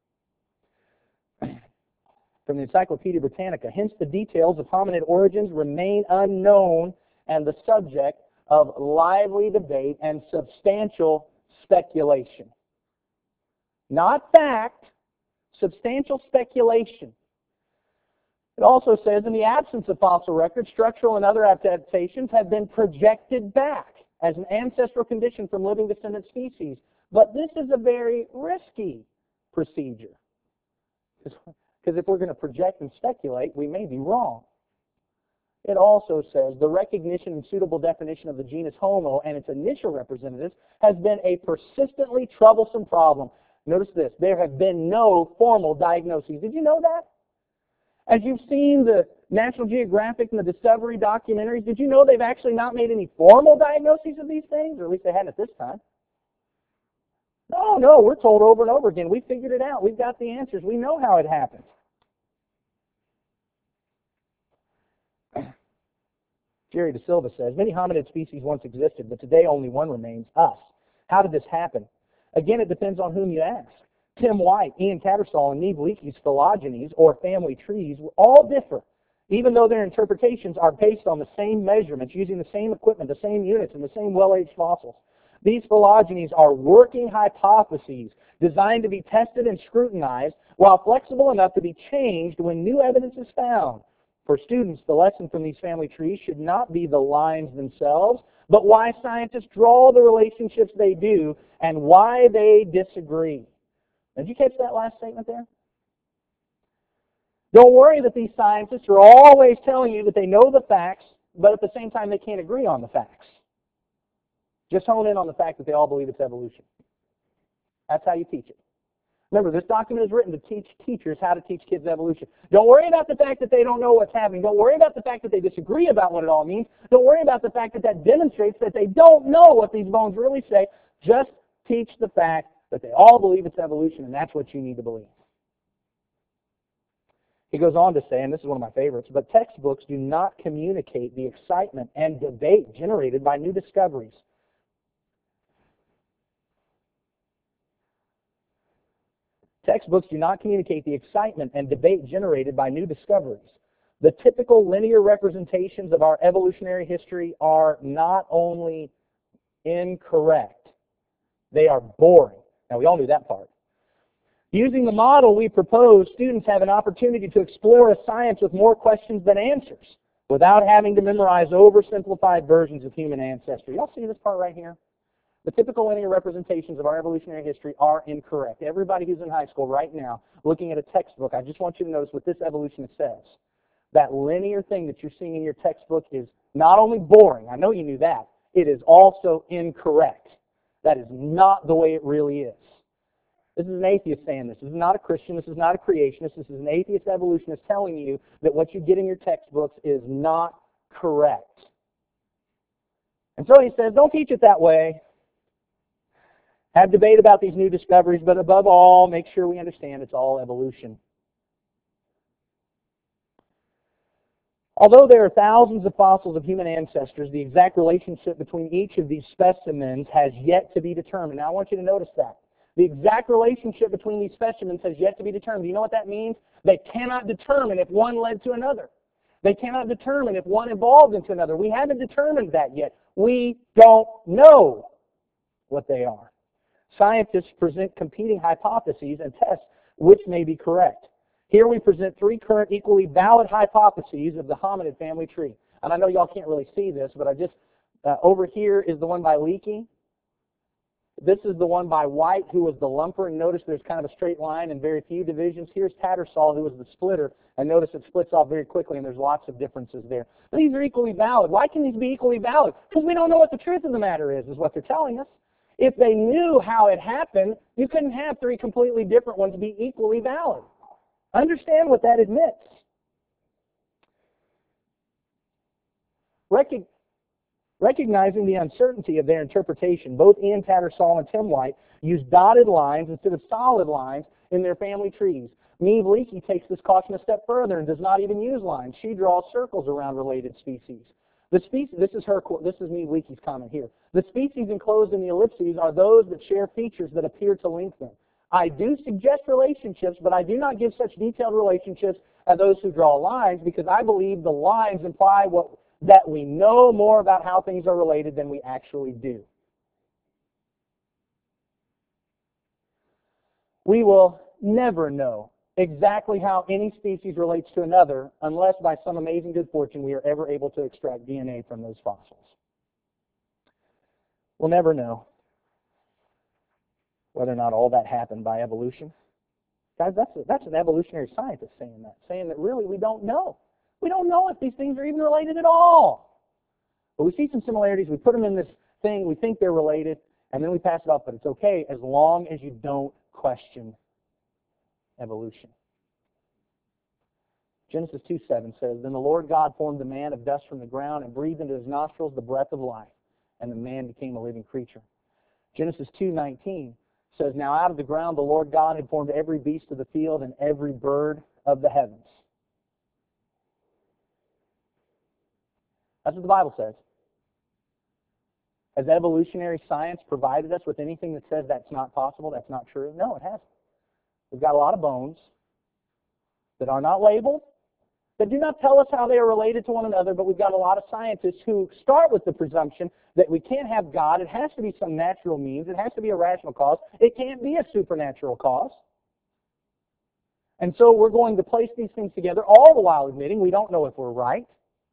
from the Encyclopedia Britannica. Hence, the details of hominid origins remain unknown and the subject of lively debate and substantial speculation. Not fact, substantial speculation. It also says, in the absence of fossil records, structural and other adaptations have been projected back as an ancestral condition from living descendant species. But this is a very risky procedure. Because if we're going to project and speculate, we may be wrong. It also says the recognition and suitable definition of the genus Homo and its initial representatives has been a persistently troublesome problem. Notice this, there have been no formal diagnoses. Did you know that? As you've seen the National Geographic and the Discovery documentaries, did you know they've actually not made any formal diagnoses of these things? Or at least they hadn't at this time. No, no, we're told over and over again, we figured it out. We've got the answers. We know how it happened. Jerry De Silva says, many hominid species once existed, but today only one remains, us. How did this happen? Again, it depends on whom you ask. Tim White, Ian Tattersall, and Meave Leakey's phylogenies, or family trees, all differ, even though their interpretations are based on the same measurements, using the same equipment, the same units, and the same well-aged fossils. These phylogenies are working hypotheses designed to be tested and scrutinized, while flexible enough to be changed when new evidence is found. For students, the lesson from these family trees should not be the lines themselves, but why scientists draw the relationships they do and why they disagree. Did you catch that last statement there? Don't worry that these scientists are always telling you that they know the facts, but at the same time they can't agree on the facts. Just hone in on the fact that they all believe it's evolution. That's how you teach it. Remember, this document is written to teach teachers how to teach kids evolution. Don't worry about the fact that they don't know what's happening. Don't worry about the fact that they disagree about what it all means. Don't worry about the fact that that demonstrates that they don't know what these bones really say. Just teach the fact that they all believe it's evolution, and that's what you need to believe. He goes on to say, and this is one of my favorites, but textbooks do not communicate the excitement and debate generated by new discoveries. Textbooks do not communicate the excitement and debate generated by new discoveries. The typical linear representations of our evolutionary history are not only incorrect, they are boring. Now, we all knew that part. Using the model we propose, students have an opportunity to explore a science with more questions than answers without having to memorize oversimplified versions of human ancestry. Y'all see this part right here? The typical linear representations of our evolutionary history are incorrect. Everybody who's in high school right now, looking at a textbook, I just want you to notice what this evolutionist says. That linear thing that you're seeing in your textbook is not only boring, I know you knew that, it is also incorrect. That is not the way it really is. This is an atheist saying this. This is not a Christian. This is not a creationist. This is an atheist evolutionist telling you that what you get in your textbooks is not correct. And so he says, don't teach it that way. Have debate about these new discoveries, but above all, make sure we understand it's all evolution. Although there are thousands of fossils of human ancestors, the exact relationship between each of these specimens has yet to be determined. Now, I want you to notice that. The exact relationship between these specimens has yet to be determined. Do you know what that means? They cannot determine if one led to another. They cannot determine if one evolved into another. We haven't determined that yet. We don't know what they are. Scientists present competing hypotheses and tests which may be correct. Here we present three current equally valid hypotheses of the hominid family tree. And I know y'all can't really see this, but I just, uh, over here is the one by Leakey. This is the one by White, who was the lumper, and notice there's kind of a straight line and very few divisions. Here's Tattersall, who was the splitter, and notice it splits off very quickly, and there's lots of differences there. But these are equally valid. Why can these be equally valid? Because we don't know what the truth of the matter is, is what they're telling us. If they knew how it happened, you couldn't have three completely different ones be equally valid. Understand what that admits. Recog- recognizing the uncertainty of their interpretation, both Ian Tattersall and Tim White use dotted lines instead of solid lines in their family trees. Meve Leakey takes this caution a step further and does not even use lines. She draws circles around related species. The species, this is her, this is Meve Leakey's comment here. The species enclosed in the ellipses are those that share features that appear to link them. I do suggest relationships, but I do not give such detailed relationships as those who draw lines, because I believe the lines imply what, that we know more about how things are related than we actually do. We will never know exactly how any species relates to another unless by some amazing good fortune we are ever able to extract D N A from those fossils. We'll never know whether or not all that happened by evolution. Guys, that's, a, that's an evolutionary scientist saying that, saying that really we don't know. We don't know if these things are even related at all. But we see some similarities, we put them in this thing, we think they're related, and then we pass it off, but it's okay as long as you don't question evolution. Genesis two seven says, Then the Lord God formed the man of dust from the ground and breathed into his nostrils the breath of life, and the man became a living creature. Genesis two nineteen says, Now out of the ground the Lord God had formed every beast of the field and every bird of the heavens. That's what the Bible says. Has evolutionary science provided us with anything that says that's not possible, that's not true? No, it hasn't. We've got a lot of bones that are not labeled, that do not tell us how they are related to one another, but we've got a lot of scientists who start with the presumption that we can't have God. It has to be some natural means. It has to be a rational cause. It can't be a supernatural cause. And so we're going to place these things together, all the while admitting we don't know if we're right.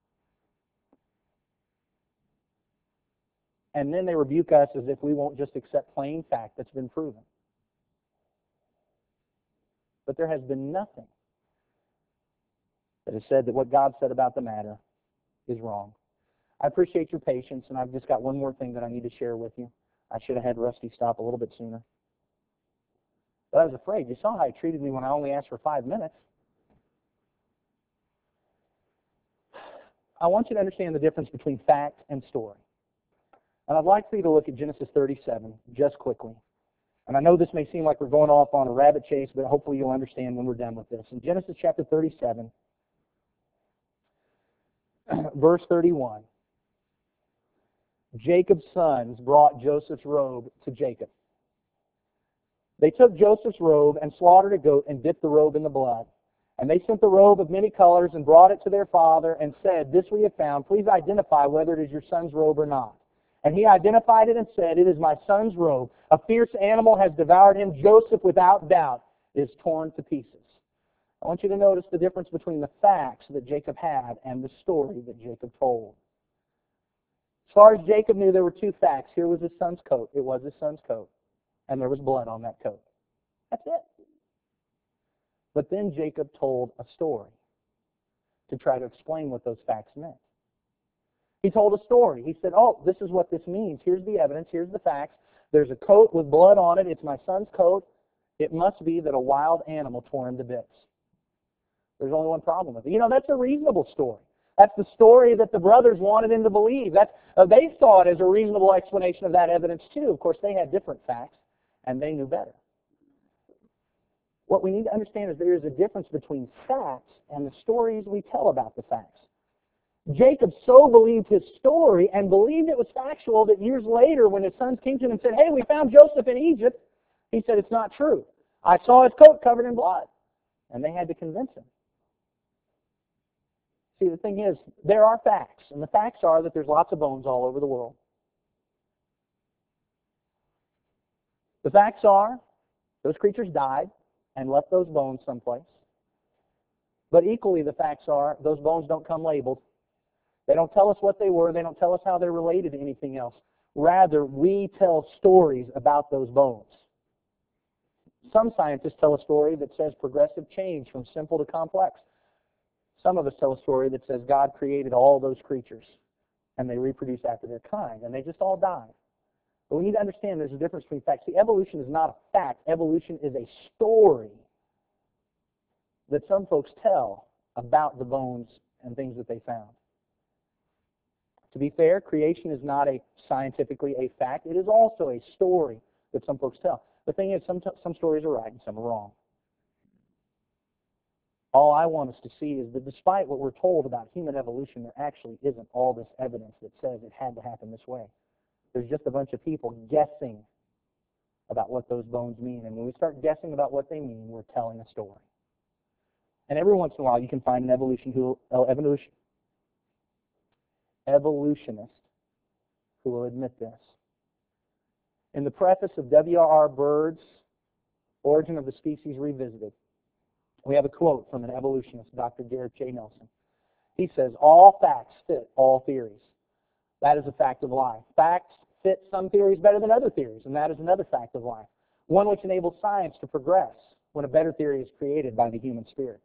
And then they rebuke us as if we won't just accept plain fact that's been proven. But there has been nothing that has said that what God said about the matter is wrong. I appreciate your patience, and I've just got one more thing that I need to share with you. I should have had Rusty stop a little bit sooner. But I was afraid. You saw how he treated me when I only asked for five minutes. I want you to understand the difference between fact and story. And I'd like for you to look at Genesis thirty-seven just quickly. And I know this may seem like we're going off on a rabbit chase, but hopefully you'll understand when we're done with this. In Genesis chapter thirty-seven, verse thirty-one, Jacob's sons brought Joseph's robe to Jacob. They took Joseph's robe and slaughtered a goat and dipped the robe in the blood. And they sent the robe of many colors and brought it to their father and said, "This we have found. Please identify whether it is your son's robe or not." And he identified it and said, "It is my son's robe. A fierce animal has devoured him. Joseph, without doubt, is torn to pieces." I want you to notice the difference between the facts that Jacob had and the story that Jacob told. As far as Jacob knew, there were two facts. Here was his son's coat. It was his son's coat. And there was blood on that coat. That's it. But then Jacob told a story to try to explain what those facts meant. He told a story. He said, "Oh, this is what this means. Here's the evidence. Here's the facts. There's a coat with blood on it. It's my son's coat. It must be that a wild animal tore him to bits." There's only one problem with it. You know, that's a reasonable story. That's the story that the brothers wanted him to believe. That's, uh, they saw it as a reasonable explanation of that evidence too. Of course, they had different facts, and they knew better. What we need to understand is there is a difference between facts and the stories we tell about the facts. Jacob so believed his story and believed it was factual that years later when his sons came to him and said, "Hey, we found Joseph in Egypt," he said, "It's not true. I saw his coat covered in blood." And they had to convince him. See, the thing is, there are facts, and the facts are that there's lots of bones all over the world. The facts are those creatures died and left those bones someplace. But equally, the facts are those bones don't come labeled. They don't tell us what they were. They don't tell us how they're related to anything else. Rather, we tell stories about those bones. Some scientists tell a story that says progressive change from simple to complex. Some of us tell a story that says God created all those creatures and they reproduce after their kind and they just all died. But we need to understand there's a difference between facts. See, evolution is not a fact. Evolution is a story that some folks tell about the bones and things that they found. To be fair, creation is not a scientifically a fact. It is also a story that some folks tell. The thing is, some, some stories are right and some are wrong. All I want us to see is that despite what we're told about human evolution, there actually isn't all this evidence that says it had to happen this way. There's just a bunch of people guessing about what those bones mean. And when we start guessing about what they mean, we're telling a story. And every once in a while, you can find an evolution who, oh, evolution, evolutionist who will admit this. In the preface of W R R Byrd's Origin of the Species Revisited, we have a quote from an evolutionist, Doctor Garrett J. Nelson. He says, "All facts fit all theories. That is a fact of life. Facts fit some theories better than other theories, and that is another fact of life, one which enables science to progress when a better theory is created by the human spirit."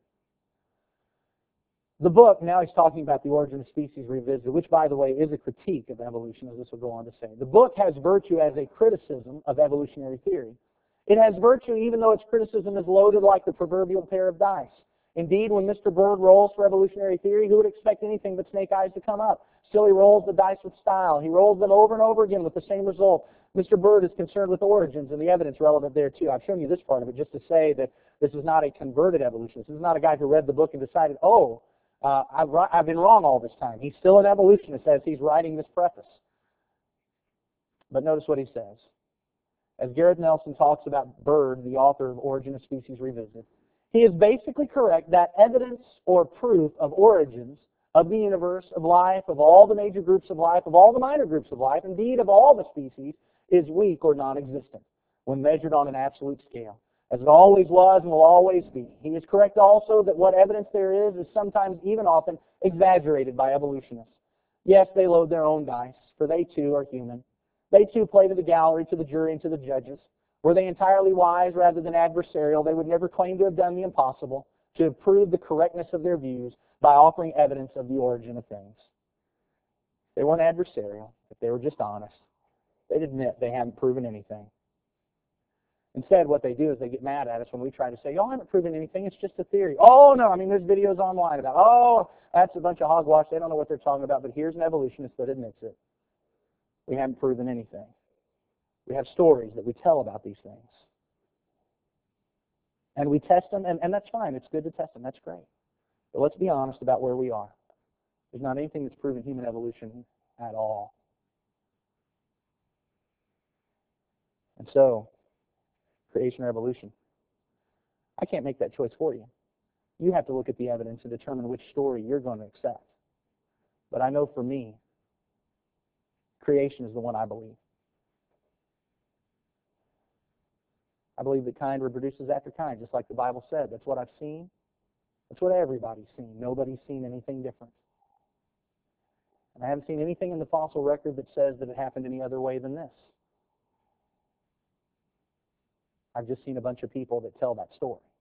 The book, now he's talking about The Origin of Species Revisited, which, by the way, is a critique of evolution, as this will go on to say. The book has virtue as a criticism of evolutionary theory. It has virtue even though its criticism is loaded like the proverbial pair of dice. Indeed, when Mister Byrd rolls for evolutionary theory, who would expect anything but snake eyes to come up? Still, he rolls the dice with style. He rolls them over and over again with the same result. Mister Byrd is concerned with origins and the evidence relevant there, too. I've shown you this part of it just to say that this is not a converted evolutionist. This is not a guy who read the book and decided, oh, uh, I've, I've been wrong all this time. He's still an evolutionist as he's writing this preface. But notice what he says. As Garrett Nelson talks about Byrd, the author of Origin of Species Revisited, he is basically correct that evidence or proof of origins of the universe, of life, of all the major groups of life, of all the minor groups of life, indeed of all the species, is weak or non-existent when measured on an absolute scale, as it always was and will always be. He is correct also that what evidence there is is sometimes, even often, exaggerated by evolutionists. Yes, they load their own dice, for they too are human. They too play to the gallery, to the jury, and to the judges. Were they entirely wise rather than adversarial, they would never claim to have done the impossible, to have proved the correctness of their views by offering evidence of the origin of things. They weren't adversarial. If they were just honest, they'd admit they haven't proven anything. Instead, what they do is they get mad at us when we try to say, "Oh, I haven't proven anything. It's just a theory." "Oh, no, I mean, there's videos online about, oh, that's a bunch of hogwash. They don't know what they're talking about." But here's an evolutionist that admits it. We haven't proven anything. We have stories that we tell about these things. And we test them, and, and that's fine. It's good to test them. That's great. But let's be honest about where we are. There's not anything that's proven human evolution at all. And so, creation or evolution, I can't make that choice for you. You have to look at the evidence and determine which story you're going to accept. But I know for me, creation is the one I believe. I believe that kind reproduces after kind, just like the Bible said. That's what I've seen. That's what everybody's seen. Nobody's seen anything different. And I haven't seen anything in the fossil record that says that it happened any other way than this. I've just seen a bunch of people that tell that story.